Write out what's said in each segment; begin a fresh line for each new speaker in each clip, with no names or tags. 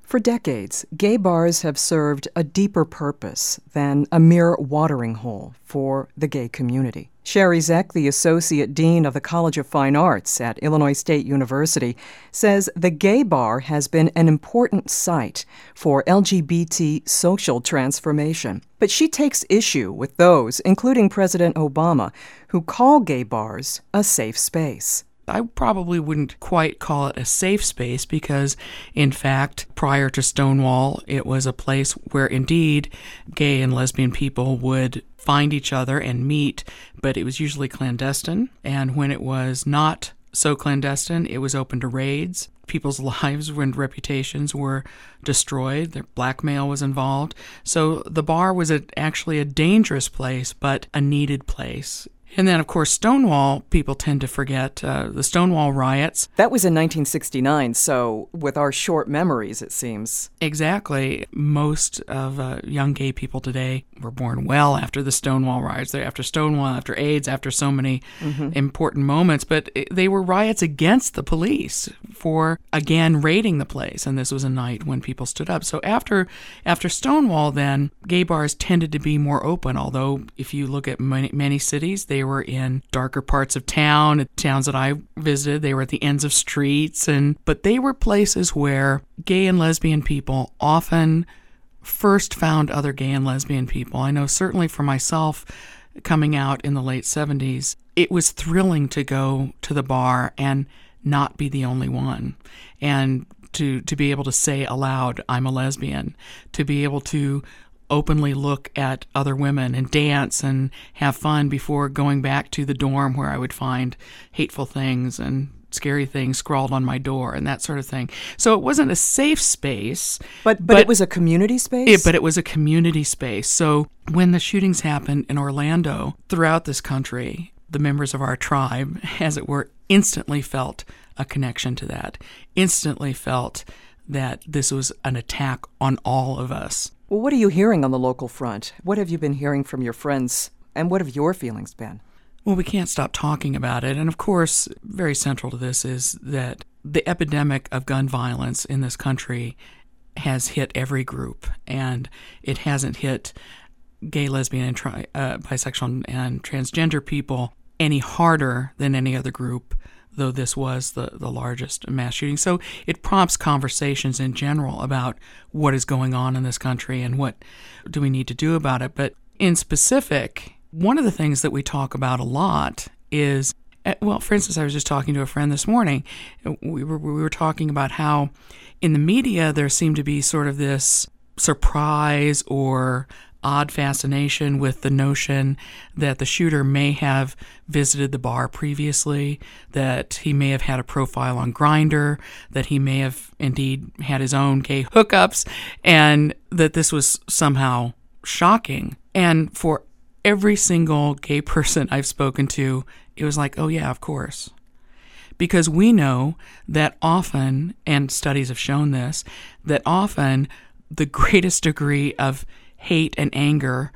For decades, gay bars have served a deeper purpose than a mere watering hole for the gay community. Sherry Zeck, the Associate Dean of the College of Fine Arts at Illinois State University, says the gay bar has been an important site for LGBT social transformation. But she takes issue with those, including President Obama, who call gay bars a safe space.
I probably wouldn't quite call it a safe space because, in fact, prior to Stonewall, it was a place where indeed gay and lesbian people would find each other and meet, but it was usually clandestine. And when it was not so clandestine, it was open to raids. People's lives and reputations were destroyed. Their blackmail was involved. So the bar was actually a dangerous place, but a needed place. And then, of course, Stonewall, people tend to forget the Stonewall riots.
That was in 1969, so with our short memories, it seems.
Exactly. Most of young gay people today were born well after the Stonewall riots. After Stonewall, after AIDS, after so many important moments. But they were riots against the police for, again, raiding the place. And this was a night when people stood up. So after Stonewall, then, gay bars tended to be more open. Although, if you look at many cities, they were in darker parts of town. Towns that I visited, they were at the ends of streets, but they were places where gay and lesbian people often first found other gay and lesbian people. I know certainly for myself, coming out in the late 70s, it was thrilling to go to the bar and not be the only one, and to be able to say aloud, I'm a lesbian, to be able to openly look at other women and dance and have fun before going back to the dorm where I would find hateful things and scary things scrawled on my door and that sort of thing. So it wasn't a safe space.
But it was a community space?
But it was a community space. So when the shootings happened in Orlando, throughout this country, the members of our tribe, as it were, instantly felt a connection to that, instantly felt that this was an attack on all of us.
Well, what are you hearing on the local front? What have you been hearing from your friends, and what have your feelings been?
Well, we can't stop talking about it. And of course, very central to this is that the epidemic of gun violence in this country has hit every group, and it hasn't hit gay, lesbian, and bisexual and transgender people any harder than any other group, though this was the largest mass shooting. So it prompts conversations in general about what is going on in this country and what do we need to do about it. But in specific, one of the things that we talk about a lot is, well, for instance, I was just talking to a friend this morning. We were talking about how in the media there seemed to be sort of this surprise or odd fascination with the notion that the shooter may have visited the bar previously, that he may have had a profile on Grindr, that he may have indeed had his own gay hookups, and that this was somehow shocking. And for every single gay person I've spoken to, it was like, oh yeah, of course. Because we know that often, and studies have shown this, that often the greatest degree of hate and anger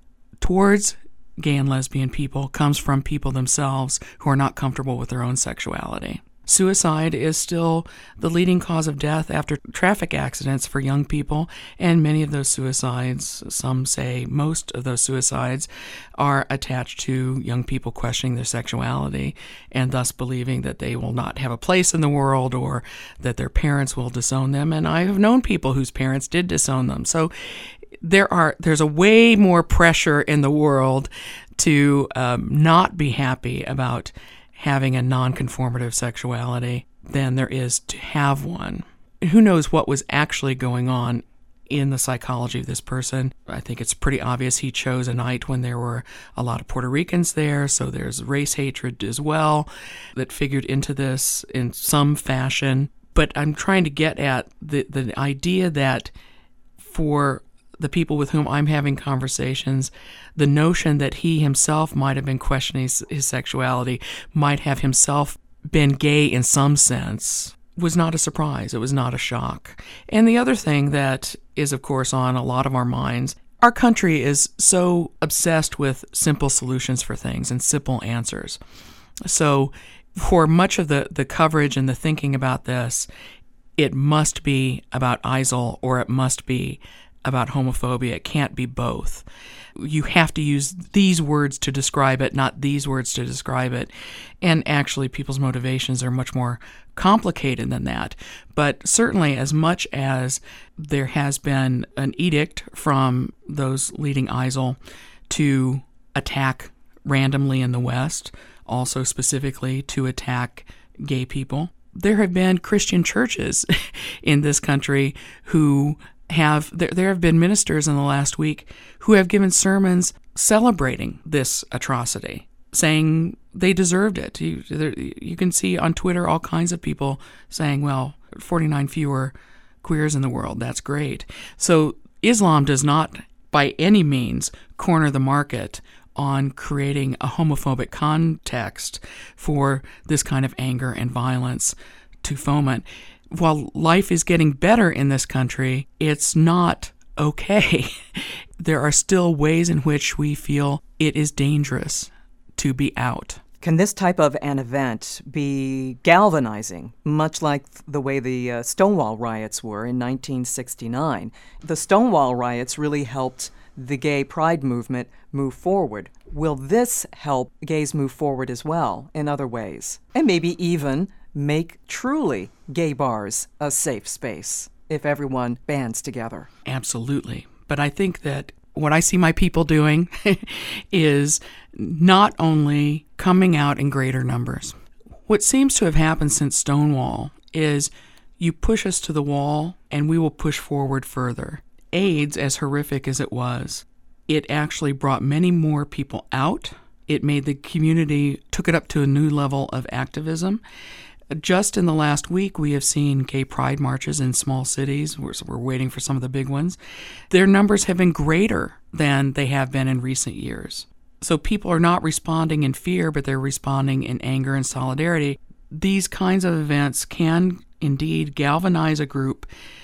towards gay and lesbian people comes from people themselves who are not comfortable with their own sexuality. Suicide is still the leading cause of death after traffic accidents for young people, and many of those suicides, some say most of those suicides, are attached to young people questioning their sexuality and thus believing that they will not have a place in the world or that their parents will disown them. And I have known people whose parents did disown them. So there's a way more pressure in the world to not be happy about having a non-conformative sexuality than there is to have one. Who knows what was actually going on in the psychology of this person? I think it's pretty obvious he chose a night when there were a lot of Puerto Ricans there, so there's race hatred as well that figured into this in some fashion. But I'm trying to get at the idea that for the people with whom I'm having conversations, the notion that he himself might have been questioning his sexuality, might have himself been gay in some sense, was not a surprise. It was not a shock. And the other thing that is, of course, on a lot of our minds, our country is so obsessed with simple solutions for things and simple answers. So for much of the coverage and the thinking about this, it must be about ISIL or it must be about homophobia. It can't be both. You have to use these words to describe it, not these words to describe it. And actually, people's motivations are much more complicated than that. But certainly, as much as there has been an edict from those leading ISIL to attack randomly in the West, also specifically to attack gay people, there have been Christian churches in this country who there have been ministers in the last week who have given sermons celebrating this atrocity, saying they deserved it. You can see on Twitter all kinds of people saying, well, 49 fewer queers in the world, that's great. So Islam does not by any means corner the market on creating a homophobic context for this kind of anger and violence to foment. While life is getting better in this country, it's not okay. There are still ways in which we feel it is dangerous to be out.
Can this type of an event be galvanizing, much like the way the Stonewall riots were in 1969? The Stonewall riots really helped the gay pride movement move forward. Will this help gays move forward as well in other ways? And maybe even make truly gay bars a safe space if everyone bands together?
Absolutely. But I think that what I see my people doing is not only coming out in greater numbers. What seems to have happened since Stonewall is you push us to the wall and we will push forward further. AIDS, as horrific as it was, it actually brought many more people out. It made the community, took it up to a new level of activism. Just in the last week, we have seen gay pride marches in small cities. We're waiting for some of the big ones. Their numbers have been greater than they have been in recent years. So people are not responding in fear, but they're responding in anger and solidarity. These kinds of events can indeed galvanize a group,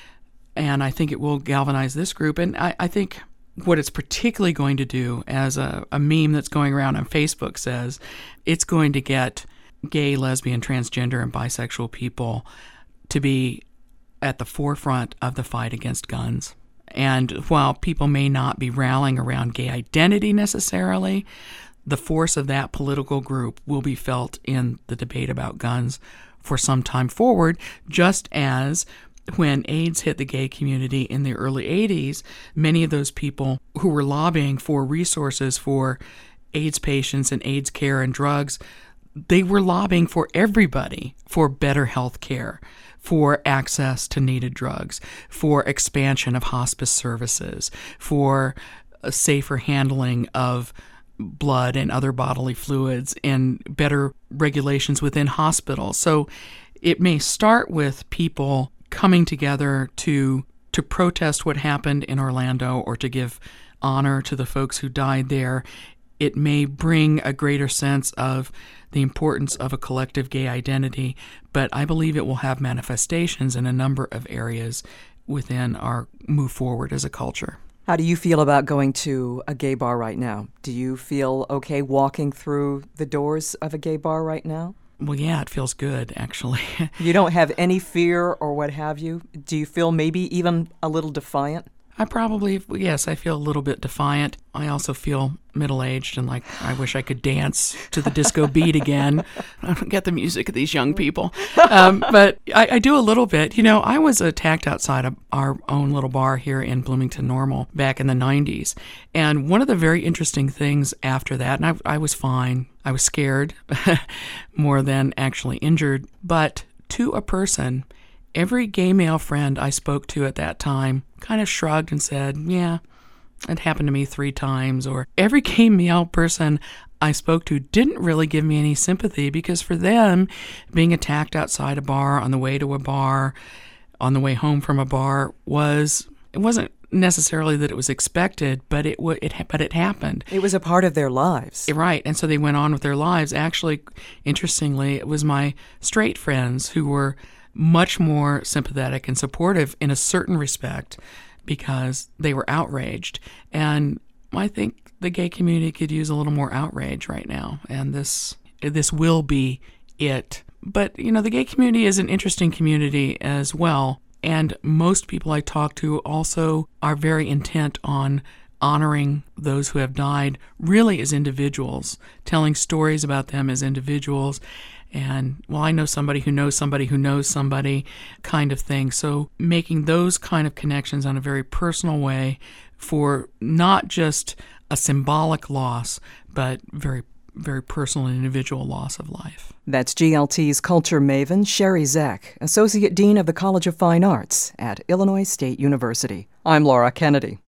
and I think it will galvanize this group. And I think what it's particularly going to do, as a meme that's going around on Facebook says, it's going to get gay, lesbian, transgender, and bisexual people to be at the forefront of the fight against guns. And while people may not be rallying around gay identity necessarily, the force of that political group will be felt in the debate about guns for some time forward, just as when AIDS hit the gay community in the early 80s, many of those people who were lobbying for resources for AIDS patients and AIDS care and drugs, they were lobbying for everybody for better health care, for access to needed drugs, for expansion of hospice services, for a safer handling of blood and other bodily fluids, and better regulations within hospitals. So it may start with people coming together to protest what happened in Orlando or to give honor to the folks who died there. It may bring a greater sense of the importance of a collective gay identity, but I believe it will have manifestations in a number of areas within our move forward as a culture.
How do you feel about going to a gay bar right now? Do you feel okay walking through the doors of a gay bar right now?
Well, yeah, it feels good, actually.
You don't have any fear or what have you? Do you feel maybe even a little defiant?
I feel a little bit defiant. I also feel middle-aged and like I wish I could dance to the disco beat again. I don't get the music of these young people. But I do a little bit. You know, I was attacked outside of our own little bar here in Bloomington Normal back in the 90s. And one of the very interesting things after that, and I was fine. I was scared more than actually injured. But to a person, every gay male friend I spoke to at that time kind of shrugged and said, yeah, it happened to me 3 times. Or every gay male person I spoke to didn't really give me any sympathy, because for them, being attacked outside a bar, on the way to a bar, on the way home from a bar, it wasn't necessarily that it was expected, but it happened.
It was a part of their lives.
Right, and so they went on with their lives. Actually, interestingly, it was my straight friends who were much more sympathetic and supportive in a certain respect because they were outraged. And I think the gay community could use a little more outrage right now. And this will be it. But, the gay community is an interesting community as well. And most people I talk to also are very intent on honoring those who have died really as individuals, telling stories about them as individuals. And, I know somebody who knows somebody who knows somebody kind of thing. So making those kind of connections on a very personal way for not just a symbolic loss, but very, very personal and individual loss of life.
That's GLT's culture maven, Sherry Zeck, Associate Dean of the College of Fine Arts at Illinois State University. I'm Laura Kennedy.